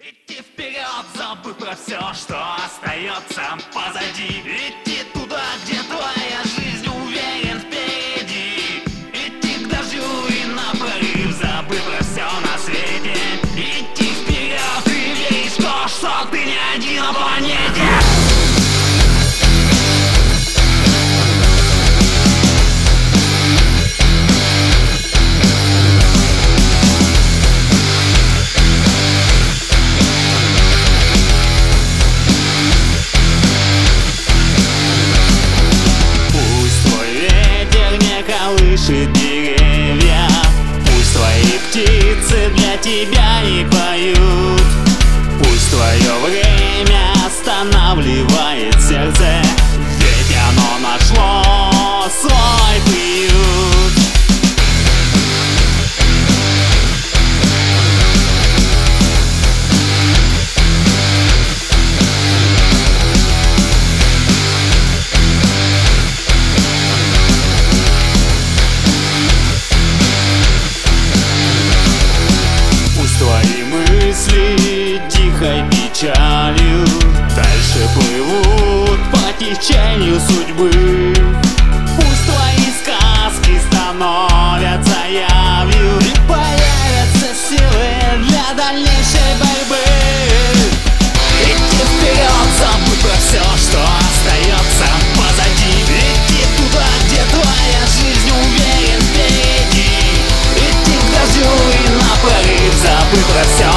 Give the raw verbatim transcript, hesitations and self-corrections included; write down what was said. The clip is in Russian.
Идти вперед, забыв про все, что остается позади. Идти туда, где твоя жизнь, уверен, впереди. Идти к дождю и на прорыв, забыв про все на свете. Идти вперед и верить в то, что ты не один на планете. Колышет деревья, пусть твои птицы для тебя не поют. Пусть твое время останавливает сердце, ведь оно нашло свой приют. Мысли тихой печалью дальше плывут по течению судьбы. Пусть твои сказки становятся явью, и появятся силы для дальнейшей борьбы. Идти вперед, забудь про все, что остается позади. Идти туда, где твоя жизнь, уверен, впереди. Идти к дождю и на прорыв, забудь про все